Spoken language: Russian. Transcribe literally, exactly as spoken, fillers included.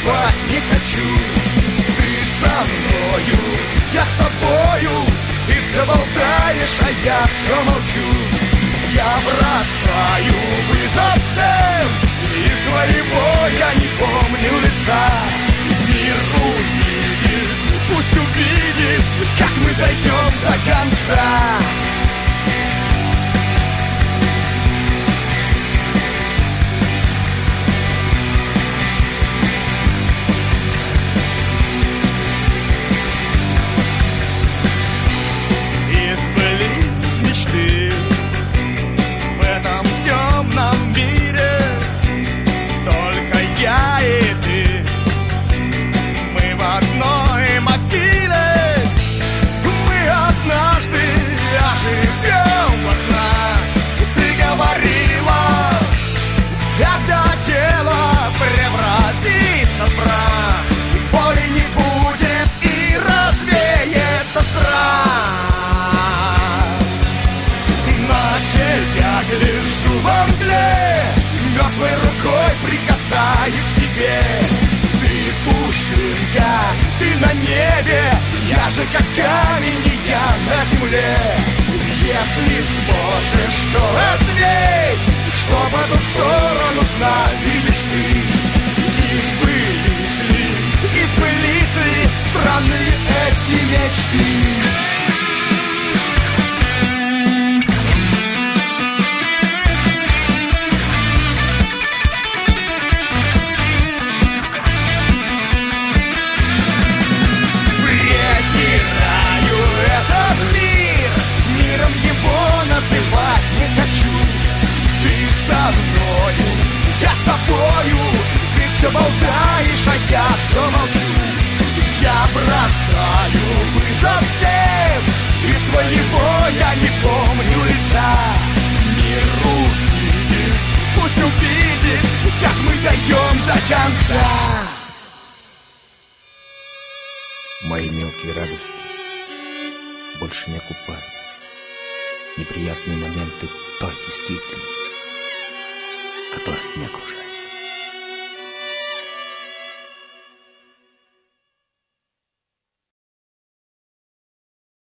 спать не хочу. Ты со мною, я с тобою, ты все болтаешь, а я все молчу. Я бросаю вызов всем, и своего я не помню лица. Мир увидит, пусть увидит, как мы дойдем до конца. Лежу во мгле, мертвой рукой прикасаюсь к тебе. Ты пушинка, ты на небе, я же как камень, и я на земле. Если сможешь, то ответь, что по ту сторону сна видишь ты. И сбылись ли, и сбылись ли странные эти мечты. Все болтаешь, а я все молчу. Я бросаю вызов всем, и своего я не помню лица. Мир увидит, пусть увидит, как мы дойдем до конца. Мои мелкие радости больше не окупают неприятные моменты той действительности, которая меня окружает.